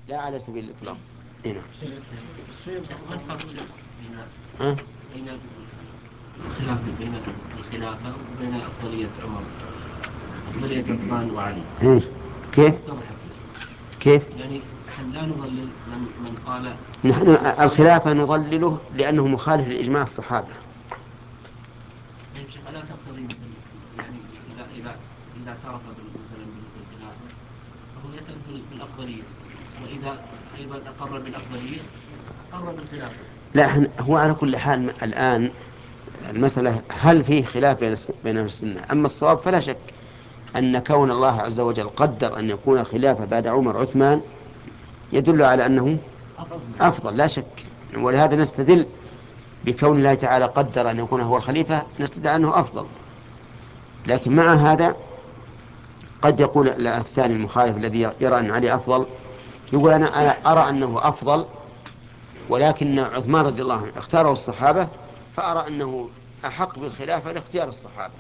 لا على سبيل الإطلاق. هنا ما الفرق ها؟ بين الخلاف بين الخلافة وبين أفضلية عمر، أفضلية عثمان وعلي؟ إيه. كيف؟ كيف؟ يعني هل لا نضلل من قال نحن الخلافة نضلله لأنه مخالف لإجماع الصحابة. طيب شيخ ألا تقتضي مثل يعني إذا اعترف مثلا بالخلافة فهو يعترف بالأفضلية، وإذا أيضا أقر بالأفضلية أقر بالخلافة. لا، هو على كل حال الآن المسألة هل فيه خلاف بين أهل السنة؟ أما الصواب فلا شك أن كون الله عز وجل قدر أن يكون الخلافة بعد عمر عثمان يدل على أنه أفضل لا شك. ولهذا نستدل بكون الله تعالى قدر أن يكون هو الخليفة، نستدل أنه أفضل. لكن مع هذا قد يقول الثاني المخالف الذي يرى أن علي أفضل، يقول أنا أرى أنه أفضل، ولكن عثمان رضي الله عنه اختاره الصحابة، فأرى أنه أحق بالخلافة لاختيار الصحابة.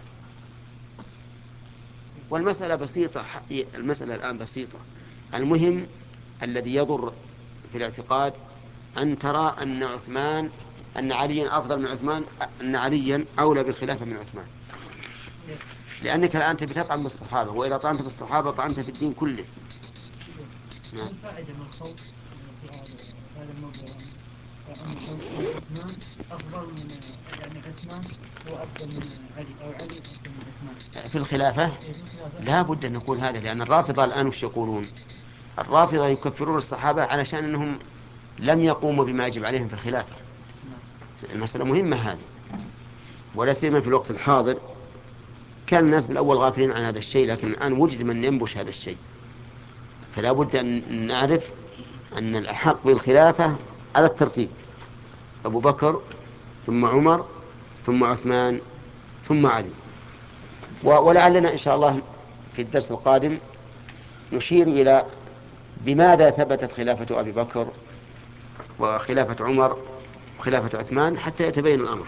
والمسألة بسيطة، المسألة الآن بسيطة. المهم الذي يضر في الاعتقاد أن ترى أن عليا أفضل من عثمان، أن عليا أولى بالخلافة من عثمان، لأنك الآن تبي تطعن بالصحابة، وإذا طعنت بالصحابة طعنت في الدين كله. نعم. الفائدة من الخوف في هذا الموضوع أن عثمان أفضل من يعني عثمان هو أفضل من علي أو علي أفضل من عثمان في الخلافة لا بد أن نقول هذا، لأن الرافضة الآن وش يقولون؟ الرافضة يكفرون الصحابة علشان أنهم لم يقوموا بما يجب عليهم في الخلافة. المسألة مهمة هذه، ولا سيما في الوقت الحاضر. كان الناس بالأول غافلين عن هذا الشيء، لكن الآن وجد من ينبش هذا الشيء. فلا بد أن نعرف أن الأحق بالخلافة على الترتيب: أبو بكر، ثم عمر، ثم عثمان، ثم علي. ولعلنا إن شاء الله في الدرس القادم نشير إلى بماذا ثبتت خلافة أبي بكر وخلافة عمر وخلافة عثمان حتى يتبين الأمر.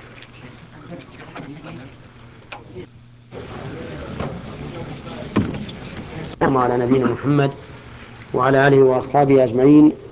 على نبينا محمد وعلى آله وأصحابه أجمعين.